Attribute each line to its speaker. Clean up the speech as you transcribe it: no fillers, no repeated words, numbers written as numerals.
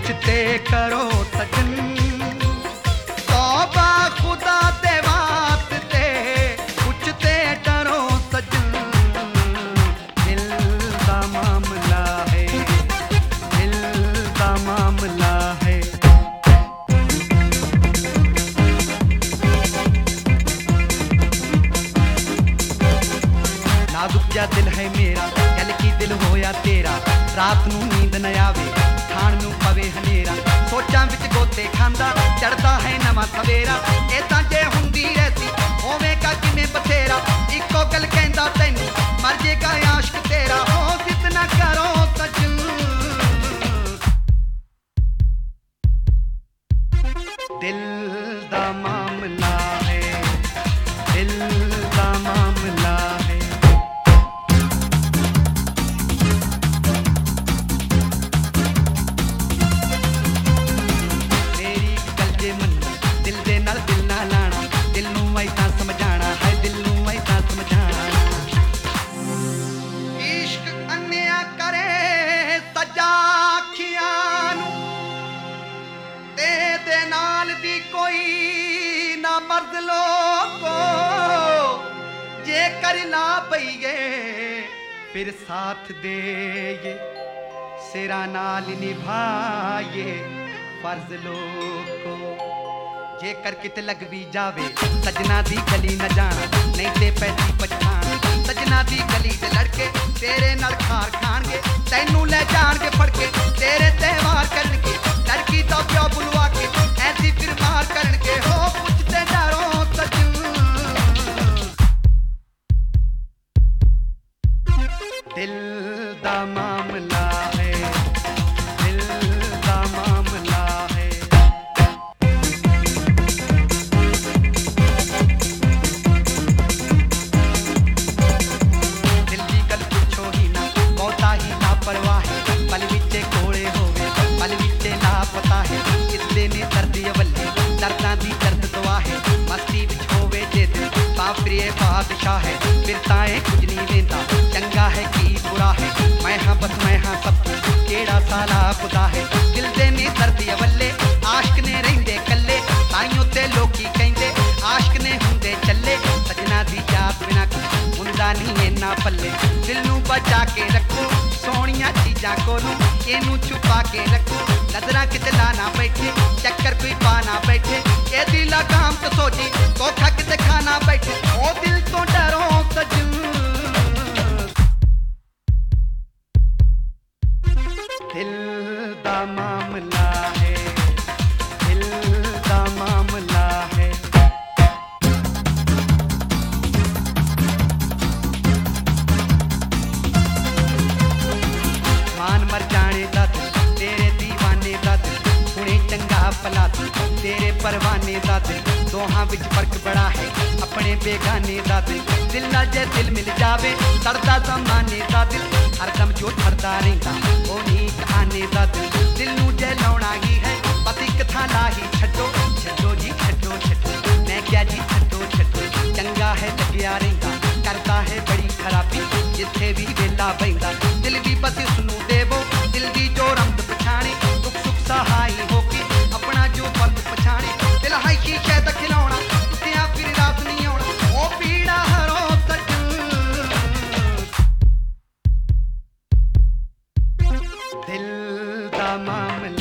Speaker 1: कुछ ते करो सजन, तौबा खुदा दे वास्ते कुछ ते डरो सजन। दिल दा मामला है, दिल दा मामला है। नाजुक जा दिल है मेरा, कल की दिल होया तेरा। रात नू नींद न आवे, खाण नू पवे हनेरा। सोचां विच गोते खांदा, चढ़दा है नवां सवेरा। इदां जे हुंदी रहती होवेगा किवें बथेरा। इक्को गल कहंदा तैनू, मर जेगा आशिक तेरा। हो जिद ना करो सजन, दिल दा मामला है, दिल दा मामला है। मर्द लोगो जे करना पईए फिर साथ दे ये सिरा नाल निभाए फर्ज लोगो। जे कर कित लग भी जावे सजना दी गली न जाना, नहीं ते पैसी पछाण। सजना दी गली दे लड़के तेरे नाल खार खाणगे, तैनू ले जाणगे फड़ के तेरे त्योहार करनगे। लड़की दा प्यो बुलवा के ऐसी फिर मार करनगे। हो पुछते डरो सजन, दिल दा मामला है, दिल दा मामला है। दिल दी गल पुछो ही ना, बहुता ही लापरवाह है। पल विचे कोले होवे, पल विचे लापता है। किसले ने दर्द अवले, दर्दां दी दर्द दुआ है। मस्ती विच होवे जे दिल बापरिए बादशाह है। फिर ताए कुछ नहीं लेंदा, चंगा है कि बुरा है। मैं हाँ बस मैं हाँ सब कुछ, केड़ा साला खुदा है। दिल दे ने दर्द अवले, आशिक ने रहिंदे कल्ले। ताइयों ते लोकी कहिंदे आशिक ने हुंदे चले। सजना दी याद बिना कुछ हुंदा नहीं इन्ना पल्ले। दिल नू बचा के रखो सोहणियां चीजां कोलों, इनू छुपा के रखो। नजरां किते ला ना बैठे, चक्कर कोई पा ना बैठे। ए दिल लगाम तो सोची धोखा किते खाना बैठे। ओ दिल तो डरो सजन, दिल दा मामला है, दिल दा मामला है। मान मर जाने दा दिल, तेरे दीवाने दा दिल। हुणे चंगा भला दिल, तेरे परवाने दा दिल। दोहां विच फर्क बड़ा है, अपने बेगाने दा दिल। दिल नाल जे दिल मिल जावे, सड़दा ज़माने दा दिल। हरदम जो ठरदा रहिंदा ओ नीक आने दा दिल। दिल नू जे लाउणा ही है, बस इक थां ला ही छड्डो। छड्डो जी छड्डो छड्डो, मैं क्या जी छड्डो छड्डो। चंगा है लग्या रहिंदा, करदा है बड़ी खराबी। जिथे भी वेला बहिंदा, दिल भी बस उसनू देवो। दिल दी जो रमत पछाणे, दुख सुख सहाई होके अपना जो फर्ज पछाणे। दिल है शीशे दा खिलौना, उठिया फिर रात नहीं आउणा। ओ पीड़ा हरो सजन, दिल दा मामला